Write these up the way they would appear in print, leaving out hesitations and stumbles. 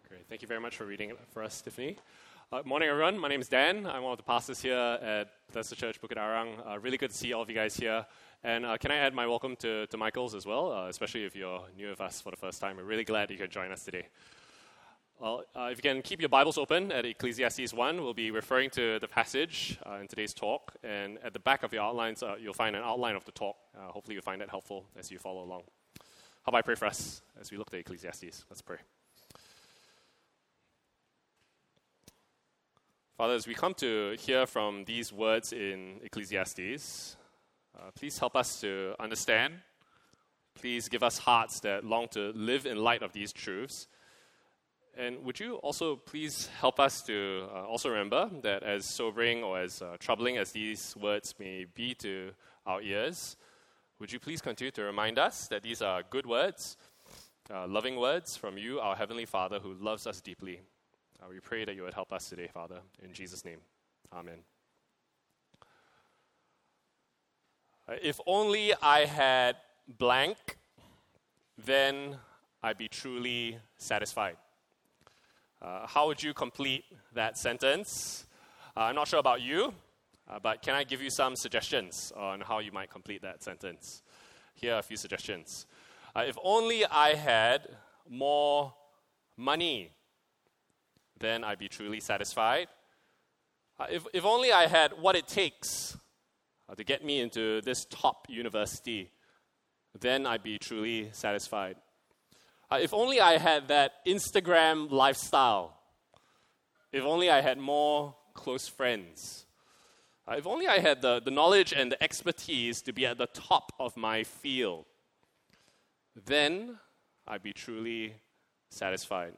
Great. Thank you very much for reading it for us, Tiffany. Morning, everyone. My name is Dan. I'm one of the pastors here at Bethesda Church, Bukit Arang. Really good to see all of you guys here. And can I add my welcome to Michael's as well, especially if you're new with us for the first time. We're really glad you could join us today. Well, if you can keep your Bibles open at Ecclesiastes 1, we'll be referring to the passage in today's talk. And at the back of your outlines, you'll find an outline of the talk. Hopefully you'll find that helpful as you follow along. How about I pray for us as we look at Ecclesiastes? Let's pray. Father, as we come to hear from these words in Ecclesiastes, please help us to understand. Please give us hearts that long to live in light of these truths. And would you also please help us to also remember that as sobering or as troubling as these words may be to our ears, would you please continue to remind us that these are good words, loving words from you, our Heavenly Father, who loves us deeply. We pray that you would help us today, Father, in Jesus' name. Amen. If only I had blank, then I'd be truly satisfied. How would you complete that sentence? I'm not sure about you, but can I give you some suggestions on how you might complete that sentence? Here are a few suggestions. If only I had more money, then I'd be truly satisfied. If only I had what it takes to get me into this top university, then I'd be truly satisfied. If only I had that Instagram lifestyle. If only I had more close friends. If only I had the knowledge and the expertise to be at the top of my field, then I'd be truly satisfied.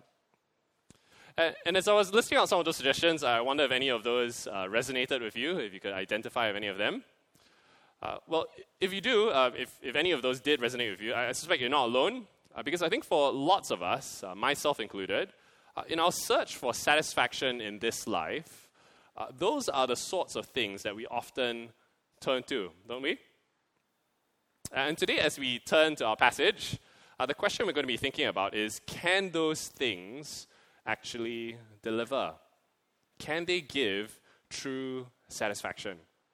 And as I was listing out some of those suggestions, I wonder if any of those resonated with you, if you could identify any of them. Well, if you do, if any of those did resonate with you, I suspect you're not alone, because I think for lots of us, myself included, in our search for satisfaction in this life, those are the sorts of things that we often turn to, don't we? And today, as we turn to our passage, the question we're going to be thinking about is, can those things actually deliver? Can they give true satisfaction?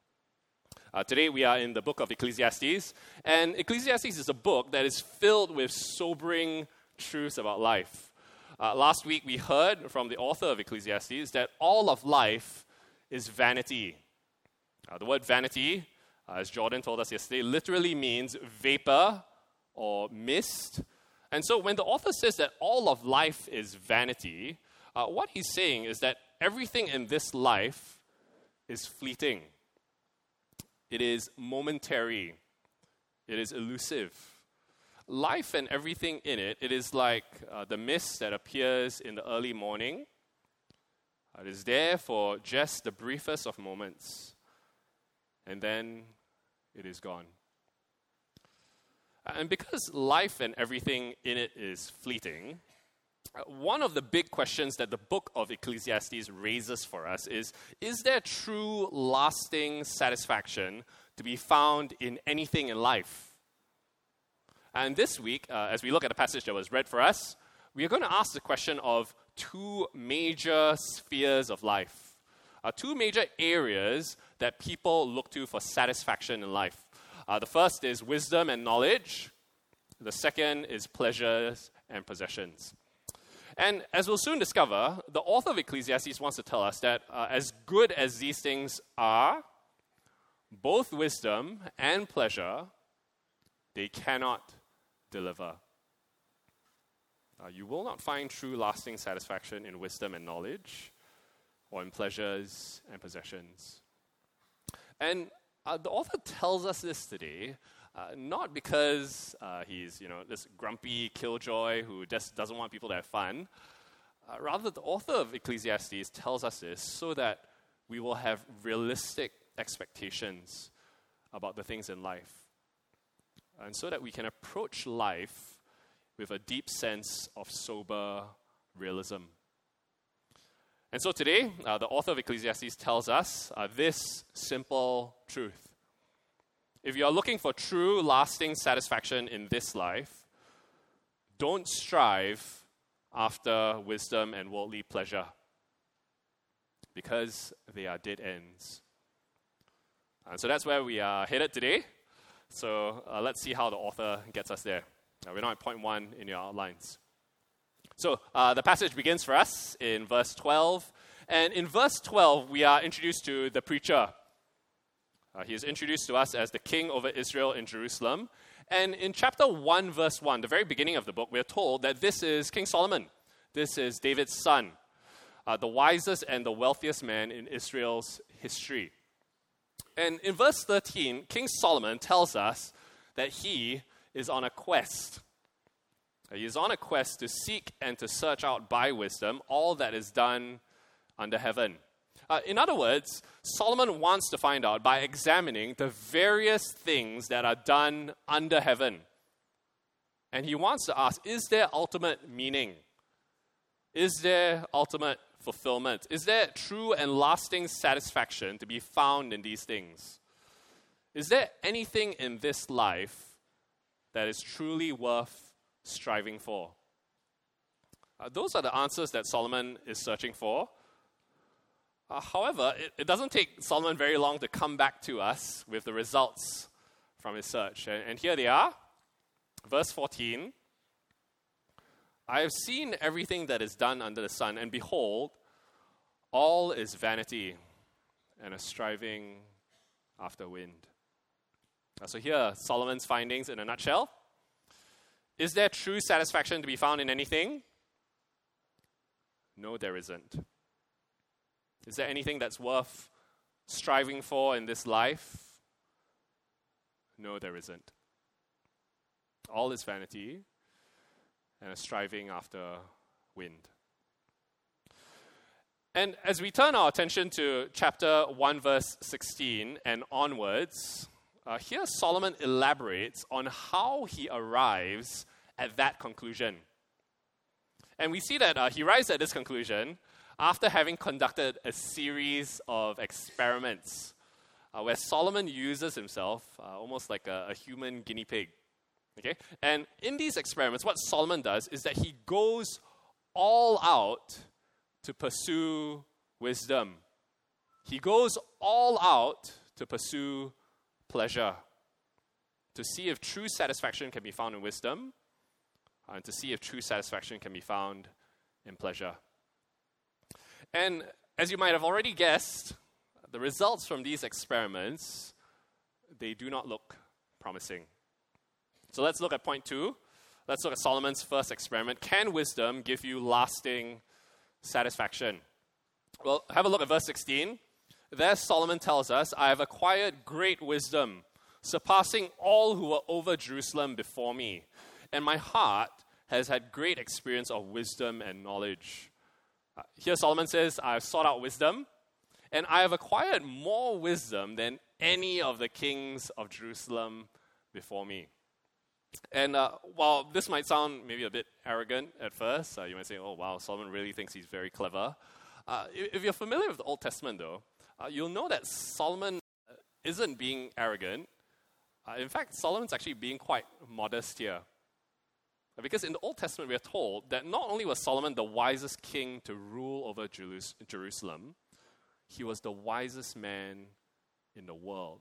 Today we are in the book of Ecclesiastes, and Ecclesiastes is a book that is filled with sobering truths about life. Last week we heard from the author of Ecclesiastes that all of life is vanity. The word vanity, as Jordan told us yesterday, literally means vapor or mist. And so when the author says that all of life is vanity, what he's saying is that everything in this life is fleeting. It is momentary. It is elusive. Life and everything in it, it is like the mist that appears in the early morning. It is there for just the briefest of moments, and then it is gone. And because life and everything in it is fleeting, one of the big questions that the book of Ecclesiastes raises for us is there true lasting satisfaction to be found in anything in life? And this week, as we look at the passage that was read for us, we are going to ask the question of two major spheres of life, two major areas that people look to for satisfaction in life. The first is wisdom and knowledge. The second is pleasures and possessions. And as we'll soon discover, the author of Ecclesiastes wants to tell us that as good as these things are, both wisdom and pleasure, they cannot deliver. You will not find true lasting satisfaction in wisdom and knowledge, or in pleasures and possessions. And the author tells us this today, not because he's, this grumpy killjoy who just doesn't want people to have fun. Rather, the author of Ecclesiastes tells us this so that we will have realistic expectations about the things in life. And so that we can approach life with a deep sense of sober realism. And so today, the author of Ecclesiastes tells us this simple truth. If you are looking for true, lasting satisfaction in this life, don't strive after wisdom and worldly pleasure, because they are dead ends. And so that's where we are headed today. So let's see how the author gets us there. We're now at point 1 in your outlines. So the passage begins for us in verse 12. And in verse 12, we are introduced to the preacher. He is introduced to us as the king over Israel in Jerusalem. And in chapter 1, verse 1, the very beginning of the book, we are told that this is King Solomon. This is David's son, the wisest and the wealthiest man in Israel's history. And in verse 13, King Solomon tells us that he is on a quest. He is on a quest to seek and to search out by wisdom all that is done under heaven. In other words, Solomon wants to find out by examining the various things that are done under heaven. And he wants to ask, is there ultimate meaning? Is there ultimate fulfillment? Is there true and lasting satisfaction to be found in these things? Is there anything in this life that is truly worth striving for? Those are the answers that Solomon is searching for. However, it doesn't take Solomon very long to come back to us with the results from his search. And here they are. Verse 14. I have seen everything that is done under the sun, and behold, all is vanity and a striving after wind. So here are Solomon's findings in a nutshell. Is there true satisfaction to be found in anything? No, there isn't. Is there anything that's worth striving for in this life? No, there isn't. All is vanity and a striving after wind. And as we turn our attention to chapter 1, verse 16 and onwards, here Solomon elaborates on how he arrives at that conclusion. And we see that he arrives at this conclusion after having conducted a series of experiments where Solomon uses himself almost like a human guinea pig. Okay? And in these experiments, what Solomon does is that he goes all out to pursue wisdom. He goes all out to pursue pleasure, to see if true satisfaction can be found in wisdom, and to see if true satisfaction can be found in pleasure. And as you might have already guessed, the results from these experiments, they do not look promising. So let's look at point 2. Let's look at Solomon's first experiment. Can wisdom give you lasting satisfaction? Well, have a look at verse 16. There Solomon tells us, I have acquired great wisdom, surpassing all who were over Jerusalem before me. And my heart has had great experience of wisdom and knowledge. Here Solomon says, I have sought out wisdom, and I have acquired more wisdom than any of the kings of Jerusalem before me. And while this might sound maybe a bit arrogant at first, you might say, oh wow, Solomon really thinks he's very clever. If you're familiar with the Old Testament though, you'll know that Solomon isn't being arrogant. In fact, Solomon's actually being quite modest here. Because in the Old Testament, we are told that not only was Solomon the wisest king to rule over Jerusalem, he was the wisest man in the world.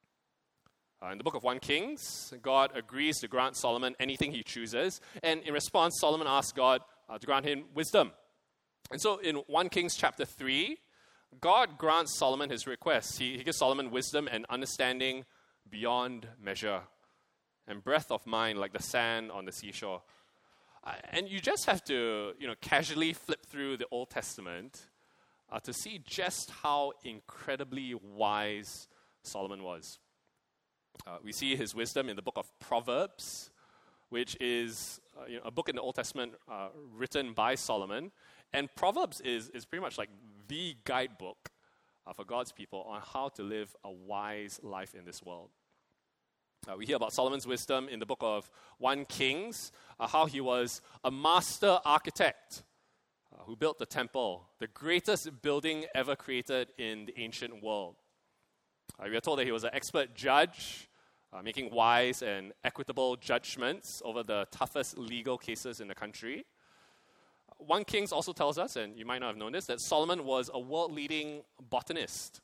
In the book of 1 Kings, God agrees to grant Solomon anything he chooses. And in response, Solomon asks God to grant him wisdom. And so in 1 Kings chapter 3, God grants Solomon his request. He gives Solomon wisdom and understanding beyond measure, and breadth of mind like the sand on the seashore. And you just have to, casually flip through the Old Testament to see just how incredibly wise Solomon was. We see his wisdom in the book of Proverbs, which is a book in the Old Testament written by Solomon. And Proverbs is pretty much like the guidebook for God's people on how to live a wise life in this world. We hear about Solomon's wisdom in the book of 1 Kings, how he was a master architect who built the temple, the greatest building ever created in the ancient world. We are told that he was an expert judge, making wise and equitable judgments over the toughest legal cases in the country. 1 Kings also tells us, and you might not have known this, that Solomon was a world-leading botanist.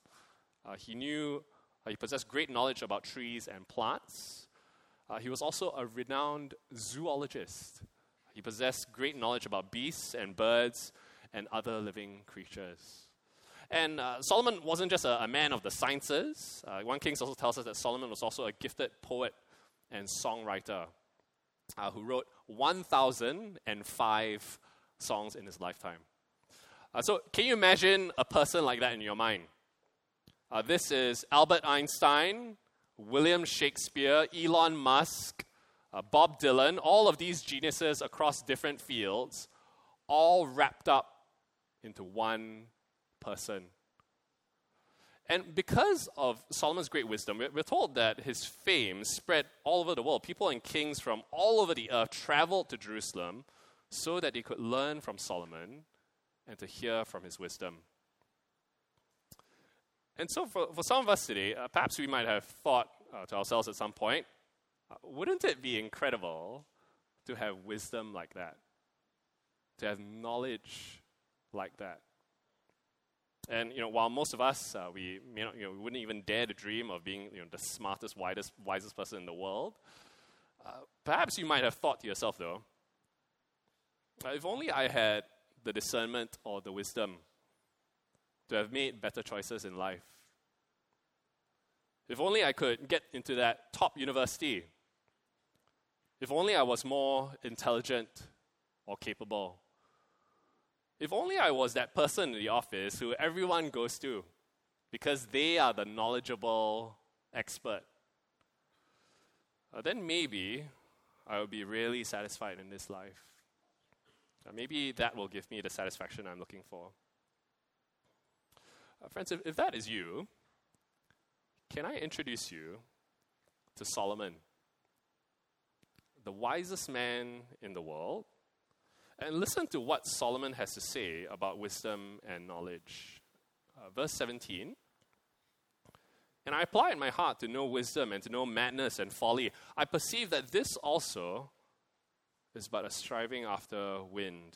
He possessed great knowledge about trees and plants. He was also a renowned zoologist. He possessed great knowledge about beasts and birds and other living creatures. And Solomon wasn't just a man of the sciences. 1 Kings also tells us that Solomon was also a gifted poet and songwriter who wrote 1,005 songs in his lifetime. So can you imagine a person like that in your mind? This is Albert Einstein, William Shakespeare, Elon Musk, Bob Dylan, all of these geniuses across different fields, all wrapped up into one person. And because of Solomon's great wisdom, we're told that his fame spread all over the world. People and kings from all over the earth traveled to Jerusalem so that they could learn from Solomon and to hear from his wisdom. And so for some of us today, perhaps we might have thought to ourselves at some point, wouldn't it be incredible to have wisdom like that? To have knowledge like that? And while most of us, we wouldn't even dare to dream of being the smartest, wisest person in the world, perhaps you might have thought to yourself though, if only I had the discernment or the wisdom to have made better choices in life. If only I could get into that top university. If only I was more intelligent or capable. If only I was that person in the office who everyone goes to because they are the knowledgeable expert. Then maybe I would be really satisfied in this life. Maybe that will give me the satisfaction I'm looking for. Friends, if that is you, can I introduce you to Solomon, the wisest man in the world? And listen to what Solomon has to say about wisdom and knowledge. Verse 17, "And I apply in my heart to know wisdom and to know madness and folly. I perceive that this also is but a striving after wind.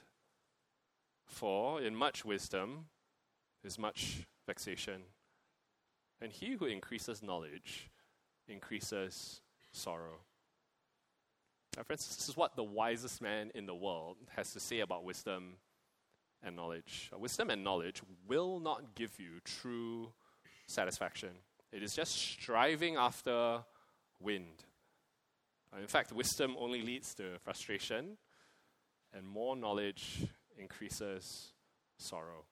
For in much wisdom is much vexation. And he who increases knowledge increases sorrow." Friends, this is what the wisest man in the world has to say about wisdom and knowledge. Wisdom and knowledge will not give you true satisfaction. It is just striving after wind. In fact, wisdom only leads to frustration, and more knowledge increases sorrow.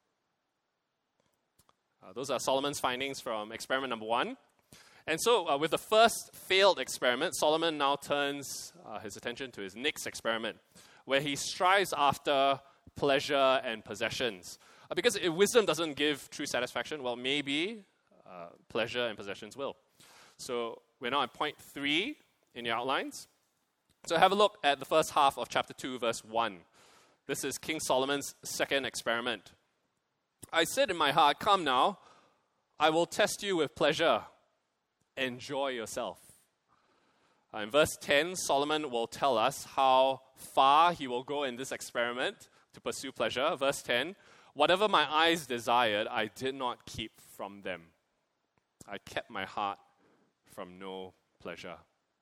Those are Solomon's findings from experiment number 1. And so, with the first failed experiment, Solomon now turns his attention to his next experiment, where he strives after pleasure and possessions. Because if wisdom doesn't give true satisfaction, well, maybe pleasure and possessions will. So, we're now at point 3 in your outlines. So, have a look at the first half of chapter 2, verse 1. This is King Solomon's second experiment. "I said in my heart, 'Come now, I will test you with pleasure. Enjoy yourself.'" In verse 10, Solomon will tell us how far he will go in this experiment to pursue pleasure. Verse 10, "Whatever my eyes desired, I did not keep from them. I kept my heart from no pleasure."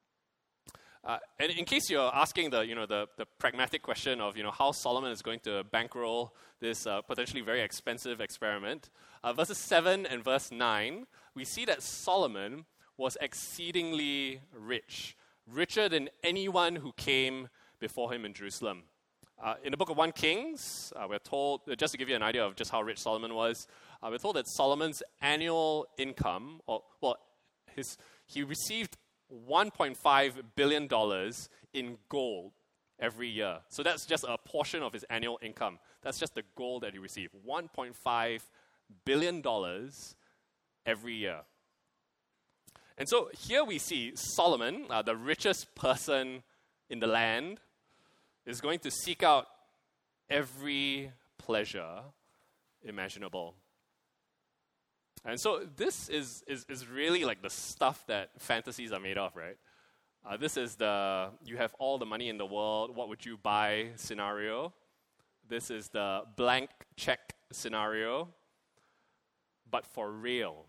And in case you're asking the pragmatic question of how Solomon is going to bankroll this potentially very expensive experiment, verses 7 and verse 9, we see that Solomon was exceedingly rich, richer than anyone who came before him in Jerusalem. In the book of 1 Kings, we're told, just to give you an idea of just how rich Solomon was, we're told that Solomon's annual income, he received $1.5 billion in gold every year. So that's just a portion of his annual income. That's just the gold that he received. $1.5 billion every year. And so here we see Solomon, the richest person in the land, is going to seek out every pleasure imaginable. And so this is really like the stuff that fantasies are made of, right? This is the you have all the money in the world, what would you buy scenario. This is the blank check scenario, but for real.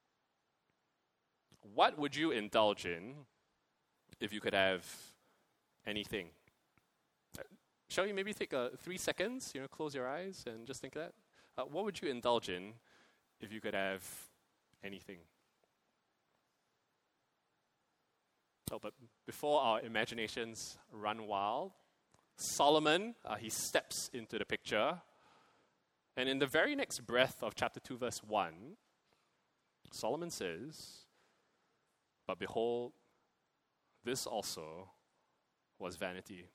What would you indulge in if you could have anything? Shall we maybe take 3 seconds, close your eyes and just think of that? What would you indulge in if you could have anything? Oh, but before our imaginations run wild, Solomon, he steps into the picture. And in the very next breath of chapter 2, verse 1, Solomon says, "But behold, this also was vanity."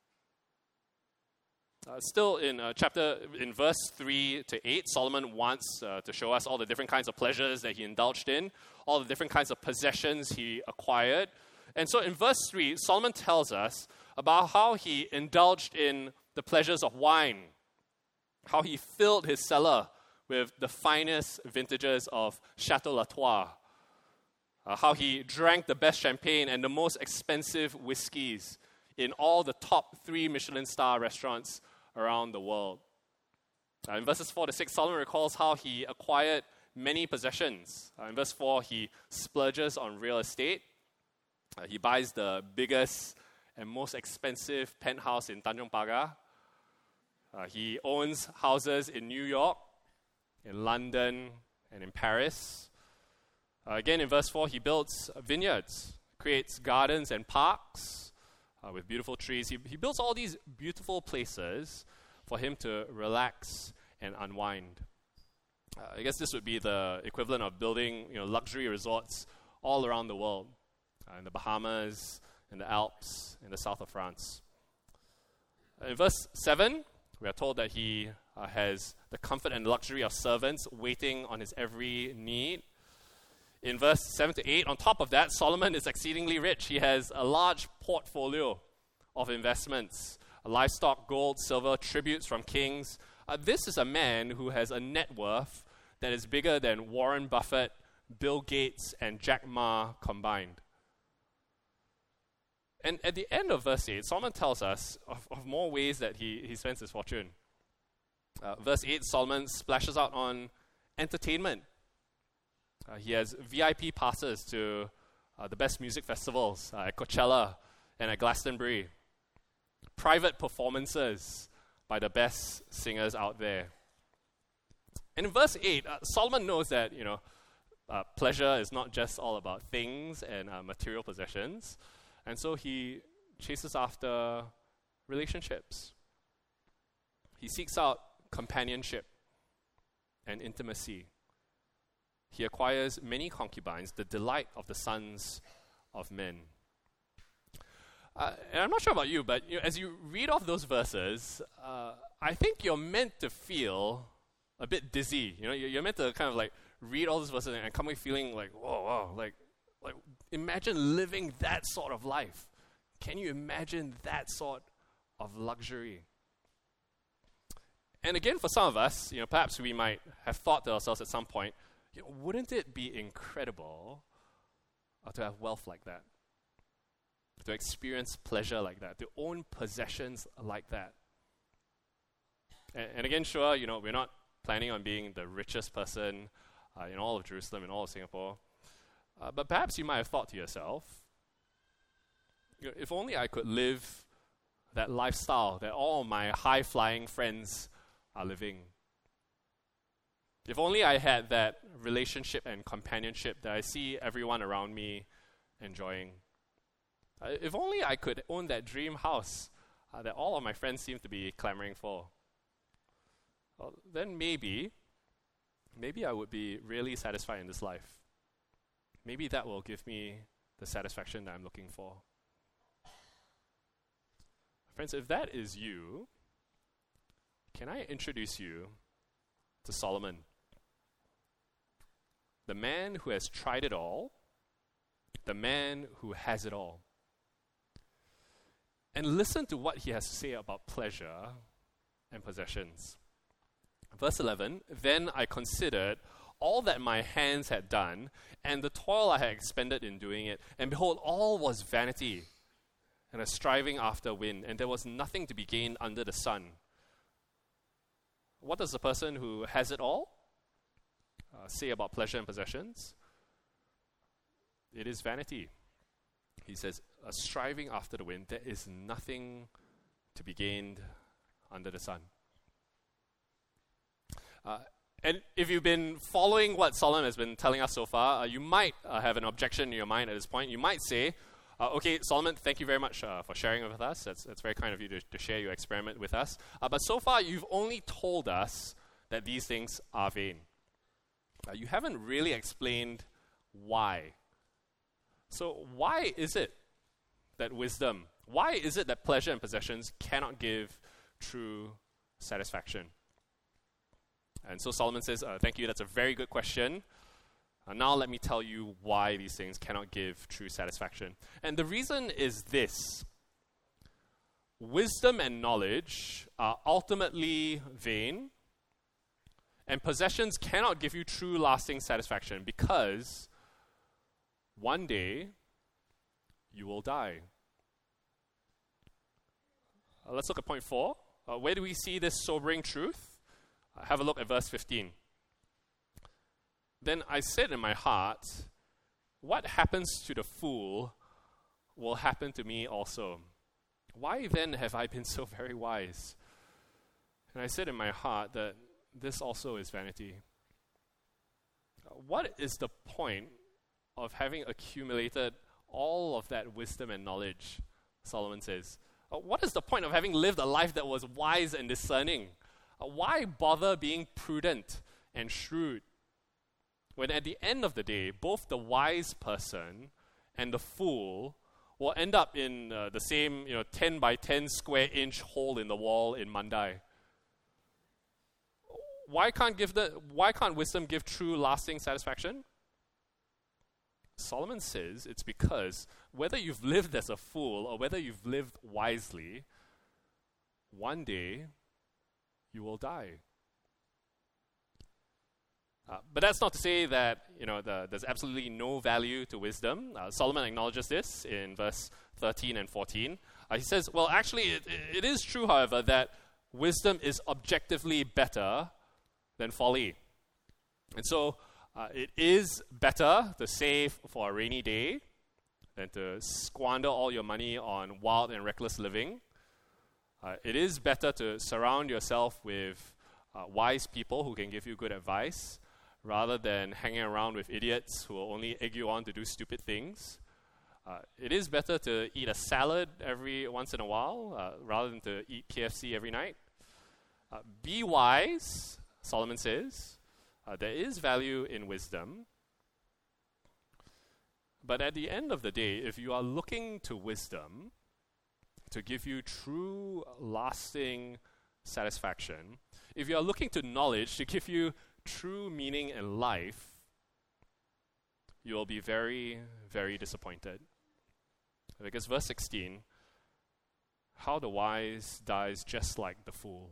Still in verse 3 to 8, Solomon wants to show us all the different kinds of pleasures that he indulged in, all the different kinds of possessions he acquired. And so in verse 3, Solomon tells us about how he indulged in the pleasures of wine, how he filled his cellar with the finest vintages of Chateau Latour, how he drank the best champagne and the most expensive whiskeys in all the top 3 Michelin star restaurants around the world. In verses 4 to 6, Solomon recalls how he acquired many possessions. In verse 4, he splurges on real estate. He buys the biggest and most expensive penthouse in Tanjong Pagar. He owns houses in New York, in London, and in Paris. Again, in verse 4, he builds vineyards, creates gardens and parks with beautiful trees. He builds all these beautiful places for him to relax and unwind. I guess this would be the equivalent of building luxury resorts all around the world, in the Bahamas, in the Alps, in the south of France. In verse 7, we are told that he has the comfort and luxury of servants waiting on his every need. In verse 7 to 8, on top of that, Solomon is exceedingly rich. He has a large portfolio of investments, livestock, gold, silver, tributes from kings. This is a man who has a net worth that is bigger than Warren Buffett, Bill Gates, and Jack Ma combined. And at the end of verse 8, Solomon tells us of more ways that he spends his fortune. Verse 8, Solomon splashes out on entertainment. He has VIP passes to the best music festivals at Coachella and at Glastonbury. Private performances by the best singers out there. And in verse 8, Solomon knows that, pleasure is not just all about things and material possessions. And so he chases after relationships. He seeks out companionship and intimacy. He acquires many concubines, the delight of the sons of men. And I'm not sure about you, but as you read off those verses, I think you're meant to feel a bit dizzy. You're meant to kind of read all those verses and come away feeling like, whoa, like imagine living that sort of life. Can you imagine that sort of luxury? And again, for some of us, perhaps we might have thought to ourselves at some point, wouldn't it be incredible to have wealth like that? To experience pleasure like that, to own possessions like that. And again, sure, we're not planning on being the richest person in all of Jerusalem, in all of Singapore. But perhaps you might have thought to yourself, if only I could live that lifestyle that all my high-flying friends are living. If only I had that relationship and companionship that I see everyone around me enjoying. If only I could own that dream house that all of my friends seem to be clamoring for. Well, then maybe I would be really satisfied in this life. Maybe that will give me the satisfaction that I'm looking for. Friends, if that is you, can I introduce you to Solomon? The man who has tried it all, the man who has it all. And listen to what he has to say about pleasure and possessions. Verse 11, "Then I considered all that my hands had done, and the toil I had expended in doing it, and behold, all was vanity, and a striving after wind, and there was nothing to be gained under the sun. What does the person who has it all say about pleasure and possessions? It is vanity. He says, striving after the wind, there is nothing to be gained under the sun. And if you've been following what Solomon has been telling us so far, you might have an objection in your mind at this point. You might say, okay, Solomon, thank you very much for sharing it with us. That's very kind of you to share your experiment with us. But so far, you've only told us that these things are vain. You haven't really explained why. So why is it that wisdom, why is it that pleasure and possessions cannot give true satisfaction? And so Solomon says, thank you, that's a very good question. Now let me tell you why these things cannot give true satisfaction. And the reason is this. Wisdom and knowledge are ultimately vain, and possessions cannot give you true lasting satisfaction because one day you will die. Let's look at point 4. Where do we see this sobering truth? Have a look at verse 15. Then I said in my heart, what happens to the fool will happen to me also. Why then have I been so very wise? And I said in my heart that this also is vanity. What is the point of having accumulated all of that wisdom and knowledge, Solomon says? What is the point of having lived a life that was wise and discerning? Why bother being prudent and shrewd when at the end of the day, both the wise person and the fool will end up in the same 10 by 10 square inch hole in the wall in Mandai? Why can't wisdom give true lasting satisfaction? Solomon says it's because whether you've lived as a fool or whether you've lived wisely, one day you will die. But that's not to say that there's absolutely no value to wisdom. Solomon acknowledges this in verse 13 and 14. He says, well, actually, it is true, however, that wisdom is objectively better than folly. And so it is better to save for a rainy day than to squander all your money on wild and reckless living. It is better to surround yourself with wise people who can give you good advice rather than hanging around with idiots who will only egg you on to do stupid things. It is better to eat a salad every once in a while rather than to eat KFC every night. Be wise, Solomon says. There is value in wisdom. But at the end of the day, if you are looking to wisdom to give you true, lasting satisfaction, if you are looking to knowledge to give you true meaning in life, you will be very, very disappointed. Because verse 16, how the wise dies just like the fool.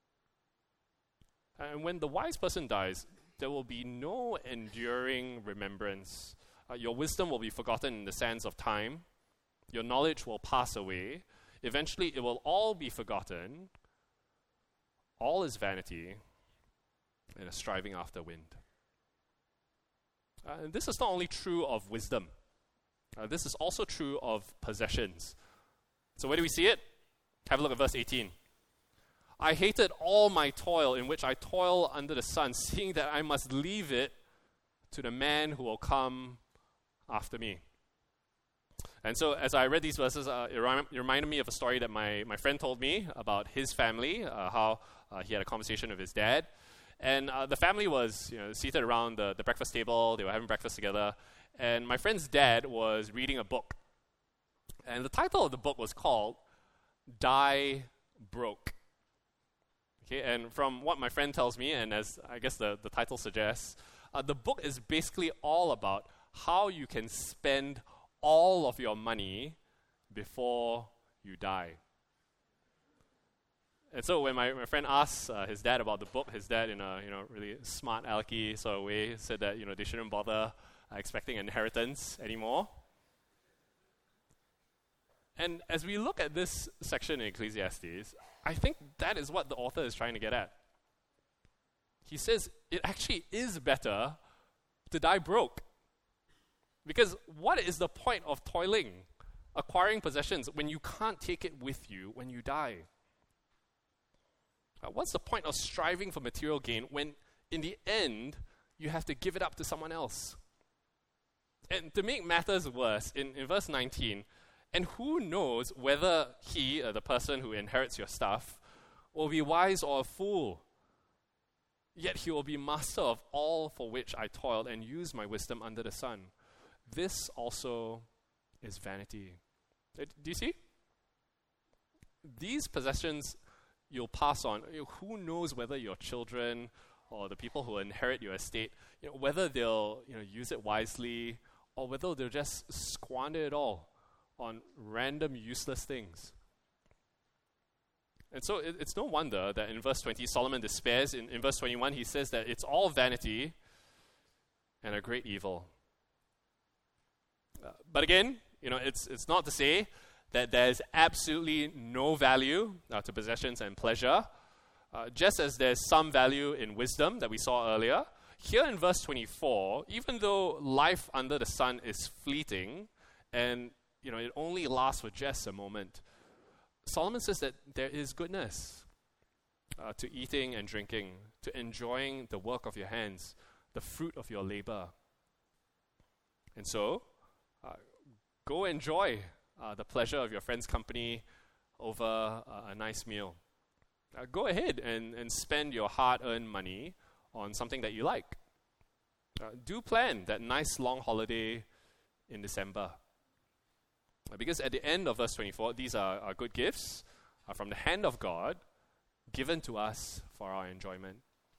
And when the wise person dies, there will be no enduring remembrance. Your wisdom will be forgotten in the sands of time. Your knowledge will pass away. Eventually, it will all be forgotten. All is vanity and a striving after wind. And this is not only true of wisdom. This is also true of possessions. So where do we see it? Have a look at verse 18. I hated all my toil in which I toil under the sun, seeing that I must leave it to the man who will come after me. And so as I read these verses, it reminded me of a story that my friend told me about his family, how he had a conversation with his dad. And the family was seated around the breakfast table. They were having breakfast together. And my friend's dad was reading a book. And the title of the book was called Die Broke. Okay, and from what my friend tells me, and as I guess the title suggests, the book is basically all about how you can spend all of your money before you die. And so when my friend asked his dad about the book, his dad, in a really smart alecky sort of way, said that they shouldn't bother expecting inheritance anymore. And as we look at this section in Ecclesiastes, I think that is what the author is trying to get at. he says it actually is better to die broke. Because what is the point of toiling, acquiring possessions, when you can't take it with you when you die? What's the point of striving for material gain when, in the end, you have to give it up to someone else? And to make matters worse, in verse 19, and who knows whether he, the person who inherits your stuff, will be wise or a fool? Yet he will be master of all for which I toiled and used my wisdom under the sun. This also is vanity. Do you see? These possessions you'll pass on. Who knows whether your children or the people who inherit your estate, whether they'll use it wisely or whether they'll just squander it all on random useless things. And so it's no wonder that in verse 20 Solomon despairs. In verse 21 he says that it's all vanity and a great evil. But again, it's not to say that there's absolutely no value to possessions and pleasure. Just as there's some value in wisdom that we saw earlier, here in verse 24, even though life under the sun is fleeting and it only lasts for just a moment, Solomon says that there is goodness to eating and drinking, to enjoying the work of your hands, the fruit of your labor. And so, go enjoy the pleasure of your friend's company over a nice meal. Go ahead and spend your hard-earned money on something that you like. Do plan that nice long holiday in December. Because at the end of verse 24, these are good gifts from the hand of God, given to us for our enjoyment.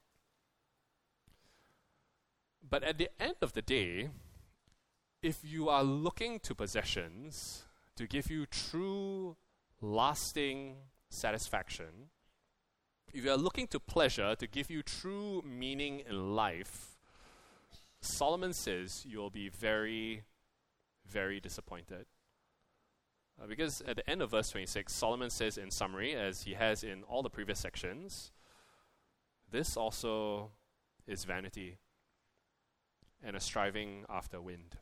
But at the end of the day, if you are looking to possessions to give you true, lasting satisfaction, if you are looking to pleasure to give you true meaning in life, Solomon says you'll be very, very disappointed. Because at the end of verse 26, Solomon says in summary, as he has in all the previous sections, this also is vanity and a striving after wind.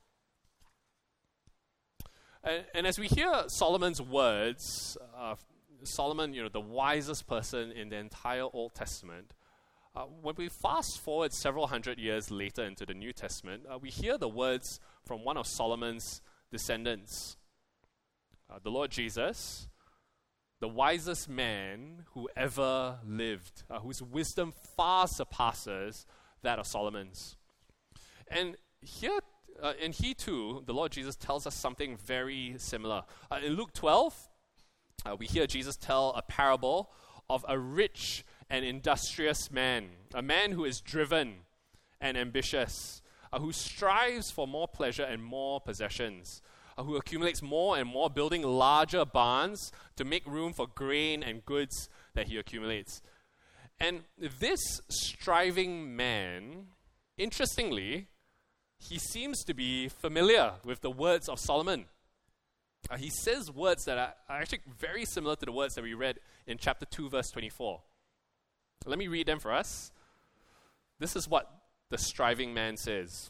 And as we hear Solomon's words, Solomon, the wisest person in the entire Old Testament, when we fast forward several hundred years later into the New Testament, we hear the words from one of Solomon's descendants, the Lord Jesus, the wisest man who ever lived, whose wisdom far surpasses that of Solomon's. And here, and he too, the Lord Jesus, tells us something very similar. In Luke 12, we hear Jesus tell a parable of a rich and industrious man, a man who is driven and ambitious, who strives for more pleasure and more possessions, who accumulates more and more, building larger barns to make room for grain and goods that he accumulates. And this striving man, interestingly, he seems to be familiar with the words of Solomon. He says words that are actually very similar to the words that we read in chapter 2, verse 24. Let me read them for us. This is what the striving man says.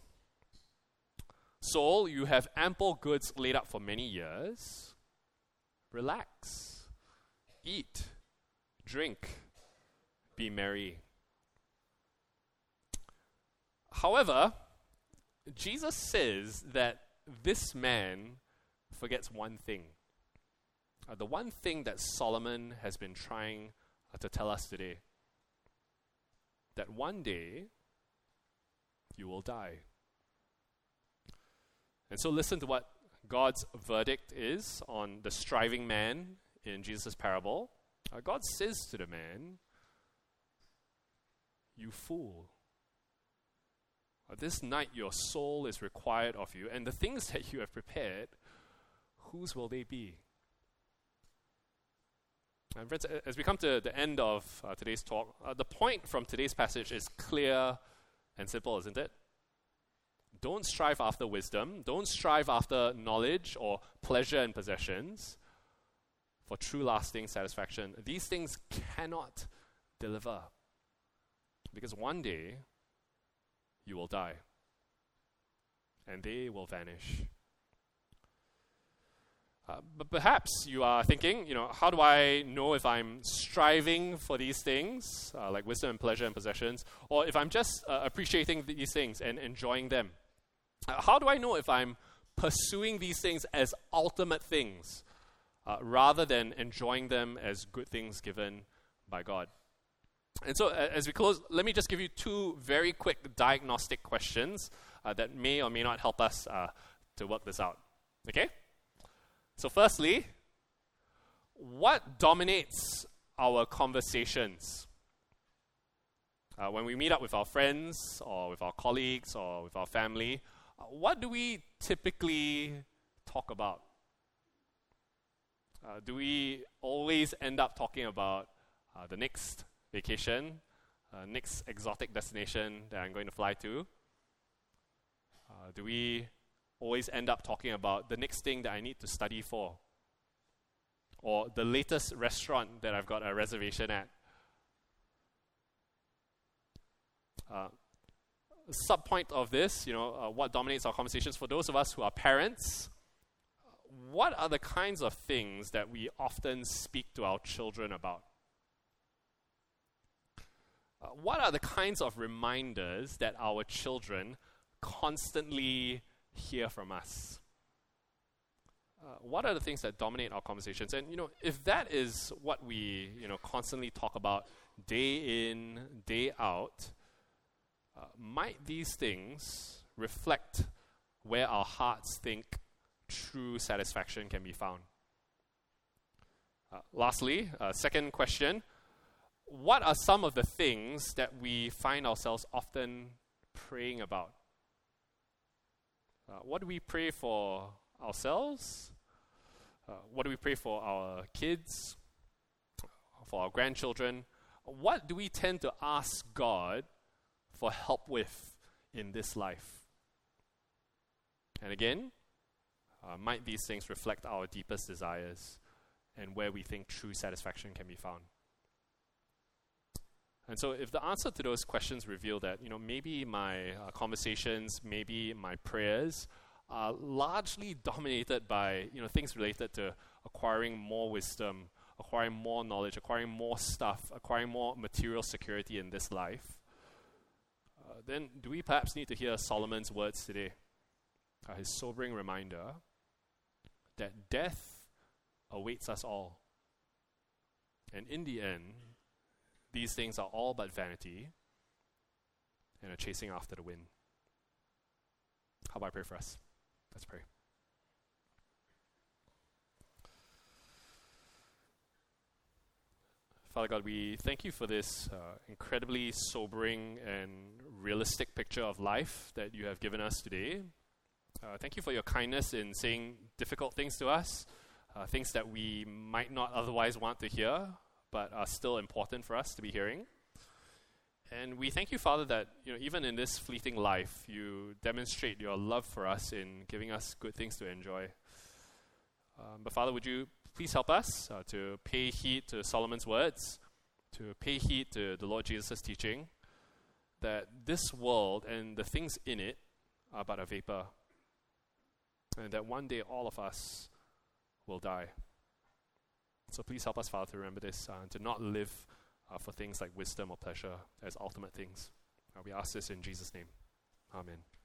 Soul, you have ample goods laid up for many years. Relax, eat, drink, be merry. However, Jesus says that this man forgets one thing. The one thing that Solomon has been trying to tell us today. That one day, you will die. And so listen to what God's verdict is on the striving man in Jesus' parable. God says to the man, you fool. This night your soul is required of you, and the things that you have prepared, whose will they be? And friends, as we come to the end of today's talk, the point from today's passage is clear and simple, isn't it? Don't strive after wisdom. Don't strive after knowledge or pleasure and possessions for true lasting satisfaction. These things cannot deliver. Because one day, you will die, and they will vanish. But perhaps you are thinking, how do I know if I'm striving for these things, like wisdom and pleasure and possessions, or if I'm just appreciating these things and enjoying them? How do I know if I'm pursuing these things as ultimate things, rather than enjoying them as good things given by God? And so as we close, let me just give you two very quick diagnostic questions that may or may not help us to work this out. Okay? So firstly, what dominates our conversations? When we meet up with our friends or with our colleagues or with our family, what do we typically talk about? Do we always end up talking about the next vacation, next exotic destination that I'm going to fly to? Do we always end up talking about the next thing that I need to study for? Or the latest restaurant that I've got a reservation at? Sub-point of this, what dominates our conversations for those of us who are parents, what are the kinds of things that we often speak to our children about? What are the kinds of reminders that our children constantly hear from us? What are the things that dominate our conversations? And, if that is what we, constantly talk about day in, day out, might these things reflect where our hearts think true satisfaction can be found? Lastly, second question, what are some of the things that we find ourselves often praying about? What do we pray for ourselves? What do we pray for our kids? For our grandchildren? What do we tend to ask God for help with in this life? And again, might these things reflect our deepest desires and where we think true satisfaction can be found? And so if the answer to those questions reveal that, maybe my conversations, maybe my prayers are largely dominated by, things related to acquiring more wisdom, acquiring more knowledge, acquiring more stuff, acquiring more material security in this life, then do we perhaps need to hear Solomon's words today? His sobering reminder that death awaits us all. And in the end, these things are all but vanity and are chasing after the wind. How about I pray for us? Let's pray. Father God, we thank you for this incredibly sobering and realistic picture of life that you have given us today. Thank you for your kindness in saying difficult things to us, things that we might not otherwise want to hear, but are still important for us to be hearing. And we thank you, Father, that even in this fleeting life, you demonstrate your love for us in giving us good things to enjoy. But Father, would you please help us to pay heed to Solomon's words, to pay heed to the Lord Jesus' teaching, that this world and the things in it are but a vapor, and that one day all of us will die. So please help us, Father, to remember this, to not live for things like wisdom or pleasure as ultimate things. We ask this in Jesus' name. Amen.